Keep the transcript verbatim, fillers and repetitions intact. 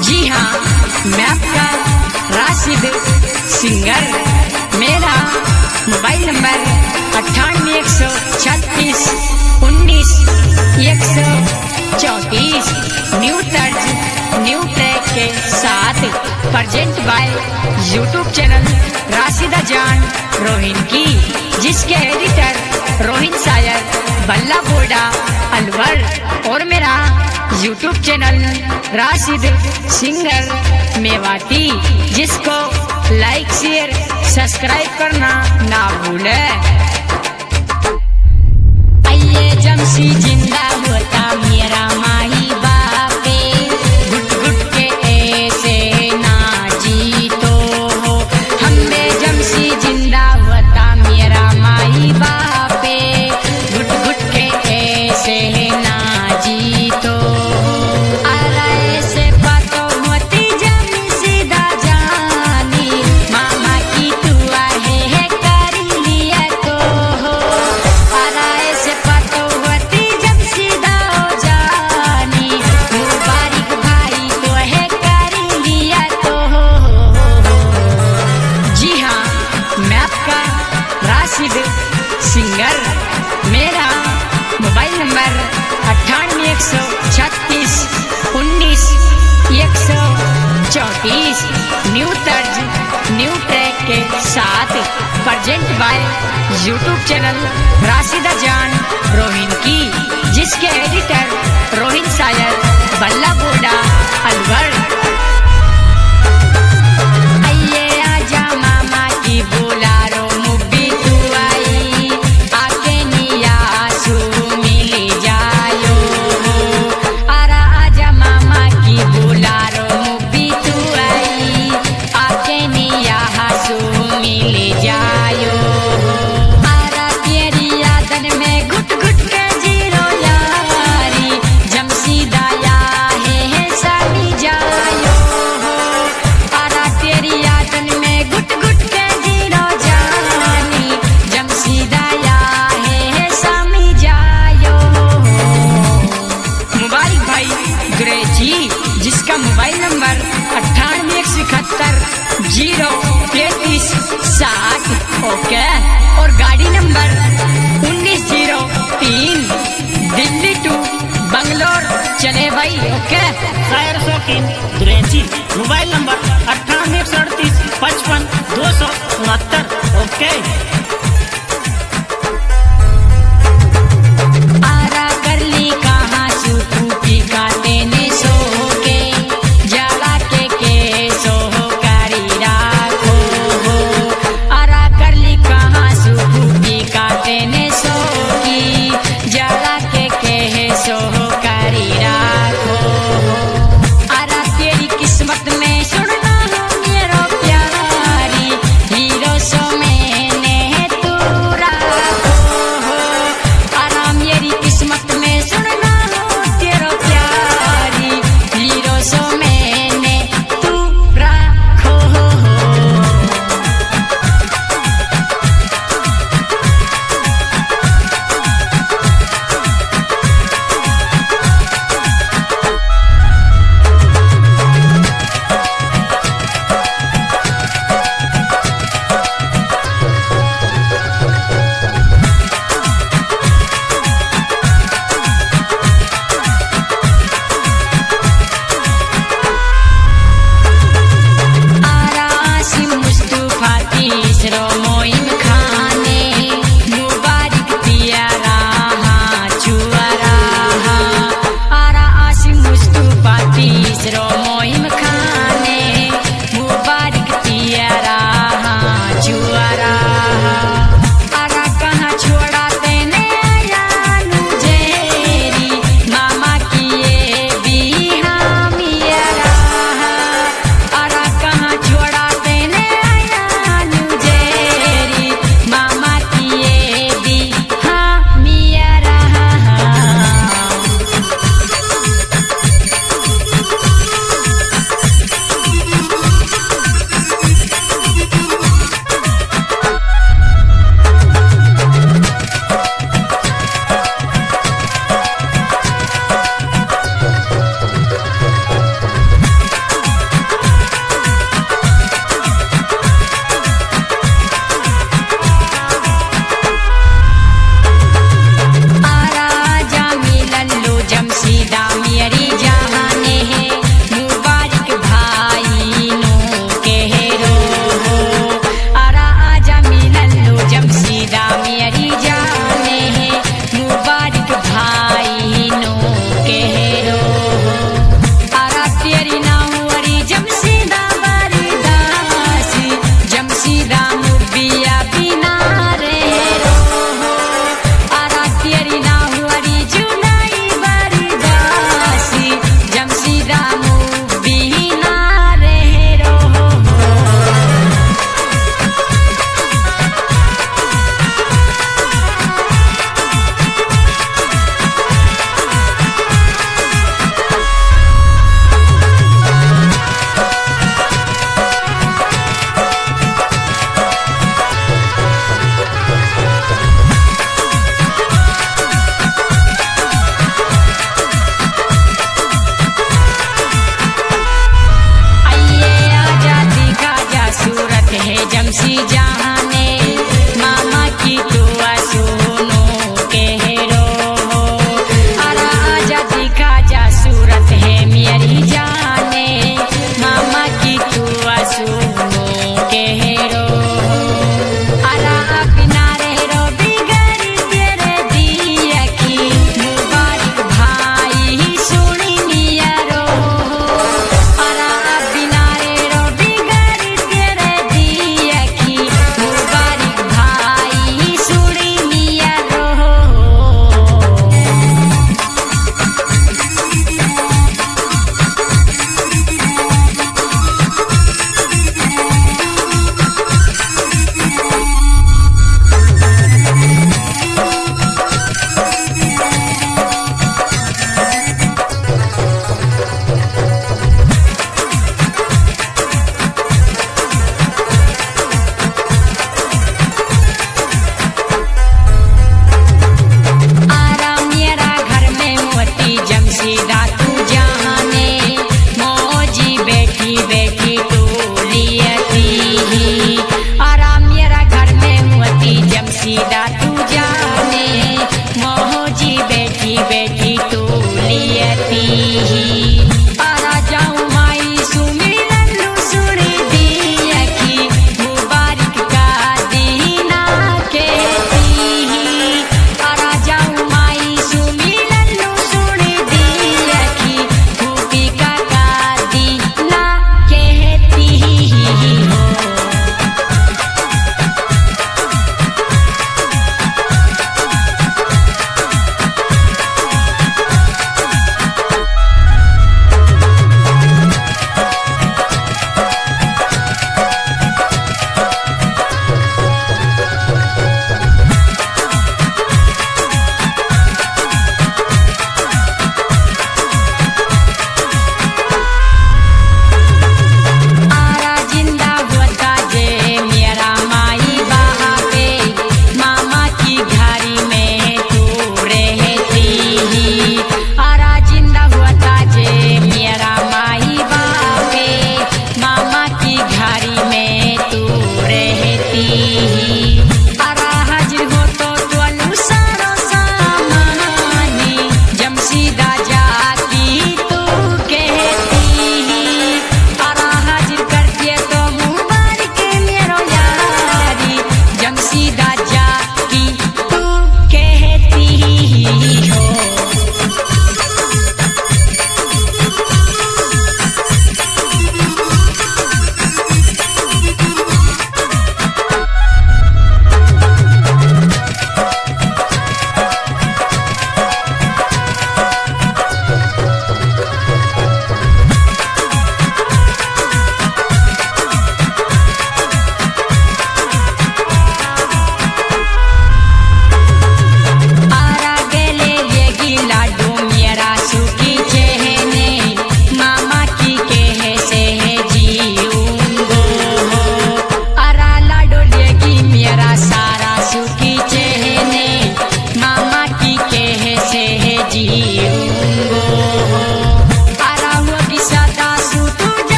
जी हाँ, मैं आपका राशिद सिंगर। मेरा मोबाइल नंबर अट्ठानवे एक सौ छत्तीस उन्नीस एक सौ चौंतीस। न्यू तर्ज न्यू ट्रैक के साथ present by YouTube channel Rashida Jaan Rohin की, जिसके एडिटर रोहिन सायर बल्ला बोडा अलवर। और मेरा YouTube channel Rashid singer Mewati, जिसको लाइक शेयर सब्सक्राइब करना ना भूले। आइए जमसी जिंदा होता मेरा माही बापे, घुट घुट के ऐसे ना जीतो हो। हमें जमसी जिंदा होता मेरा माही बापे, घुट घुट के ऐसे ना जीतो हो। अरे से बातों होती जमी सीधा जानी, मामा की दुआ है कर लिया तो हो। अरे से बातों होती जब सीधा हो जानी, मुबारक भाई तो है कर लिया तो हो। जी हाँ, मैं आपका राशिद सिंगर। मेरा मोबाइल नंबर अट्ठानवे एक सौ छत्तीस उन्नीस एक सौ चौंतीस। न्यू तर्ज न्यू ट्रैक के साथ present by YouTube channel Rashida Jaan Rohin की, जिसके एडिटर रोहिन सायर बल्ला बोडा अलवर। आइए आजा मामा की बोलारो मुब्बी तू आई, आके निया सू मिली जायो। अरा आजा मामा की बोलारो मुब्बी तू आई, आके निया सू मिली जायो। अरा तेरी यादन में घुट घुट के जीरो यारी, जमसीदा या है सामी जायो। अरा तेरी यादन में घुट घुट के जीरो जानी, जमसीदा या है सामी जायो। मुबारक भाई गुरेजी, जिसका मोबाइल नंबर अट्ठानवे एक सौ इकहत्तर जीरो तैतीस साठ ओके। और गाड़ी नंबर उन्नीस जीरो तीन दिल्ली टू बंगलोर चले भाई ओके। शायर शौकीन दुरेजी, मोबाइल नंबर अट्ठानवे एक सौ अड़तीस पचपन दो सौ उनहत्तर ओके।